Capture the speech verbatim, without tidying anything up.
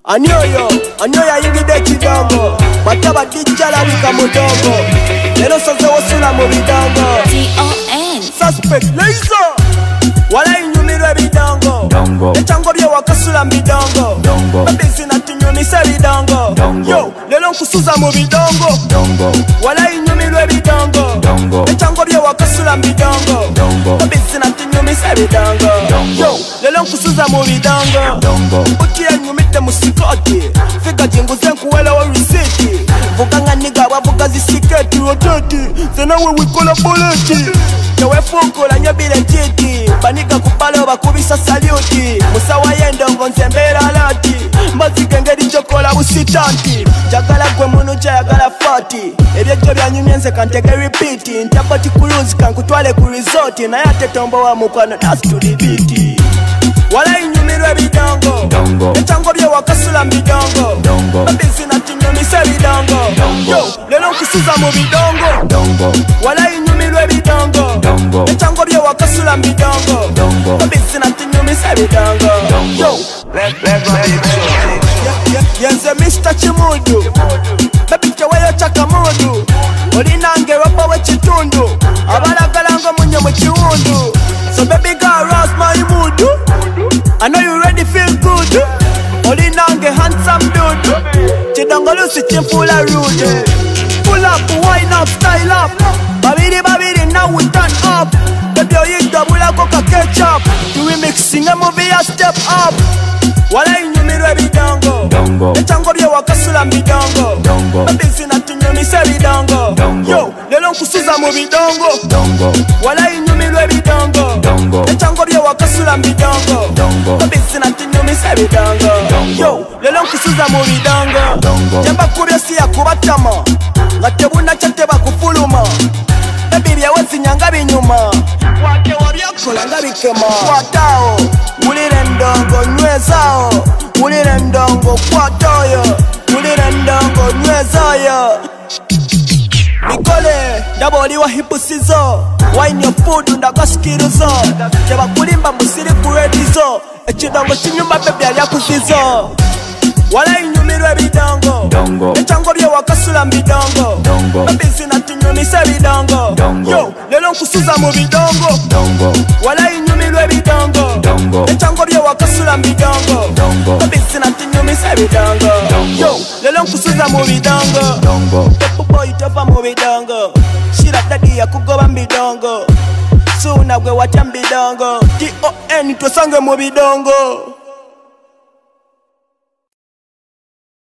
Anyoyo, anyoyo ayingide kidongo Bataba dijala lika mudongo Lelo soze wasula mu bidongo T O N Suspect, laser Wala inyumirwe bidongo Dongo Echango bye wakasula mbidongo Dongo Babizi na tinyumise bidongo Dongo Yo, lelo nkusuza mu bidongo Dongo Wala inyumirwe bidongo Dongo Echango bye wakasula mbidongo Dongo Babizi na tinyumise bidongo Dongo Yo, lelo nkusuza mu bidongo Dongo Utie nyumite musikoti Fika jinguze nkuwele wa risiti Vuka nga niga wavuka zisiketi roteti Zena we wikola boleti Nyewe fuku la nyobile titi Baniga kupalo bakubisa saluti Musawa yendongo nzembera lati Mbazike ngedi chokola usitanti Jagala kwe munu jayagala fati Ebyejo bya nyumyenze kantege repeati Ntapati kuruzi kankutwale kurizoti Na yate tombo wa mukwano das to the beat Wala inyumirwe bidongo Dongo Echango bye wakasula mbidongo Dongo Babizi na tinyumise bidongo Dongo Yo, lelo nkusuza mu bidongo Dongo Wala inyumirwe bidongo Dongo Echango bye wakasula mbidongo Dongo Babizi na tinyumise bidongo Dongo Yo, yenze Mister Chimudu Baby keweyo chakamudu Olinange wapa we chitundu Abalagalango munye mu chiwundu So baby girl rouse my mood I know you ready feel good Olinange handsome dude Chidongo lusi chimfula rude Pull up, wind up, style up Babidi babidi now we turn up Baby you double a coca ketchup Do we mixing a movie a step up Wala inyumirwe bidongo Dongo Echango bye wakasula mbidongo Dongo Babizi na tinyumise bidongo Dongo Yo, lelo nkusuza mu bidongo Dongo Wala inyumirwe bidongo Dongo Echango bye wakasula mbidongo Dongo Babizi na tinyumise bidongo Dongo Yo, lelo nkusuza mu bidongo Dongo Jamba kubya siya kubatama Nga tebuna chateba kufuluma Baby byawezi nyanga binyuma Wate wabyakola nga bikema Kwatao, wulire ndongo nywezao Wulire ndongo kwatoyo Wulire ndongo nywezao Mikole, ndaba oliwa hipusizo Wine your food ndagasikirizo Teba kulimba musiri kuredizo Echidongo chinyumba baby alyakuzizo Wala inyumirwe bidongo Dongo Echango bye wakasula mbidongo Dongo Babizi na tinyumise bidongo Dongo Yo, lelo nkusuza mu bidongo Dongo Wala inyumirwe bidongo Dongo Echango bye wakasula mbidongo Dongo Babizi na tinyumise bidongo Dongo Yo, lelo nkusuza mu bidongo Dongo Pepu boy tova mu bidongo Shira daddy yakugoba mbidongo Suna gwe watya mbidongo T O N twasange mu bidongo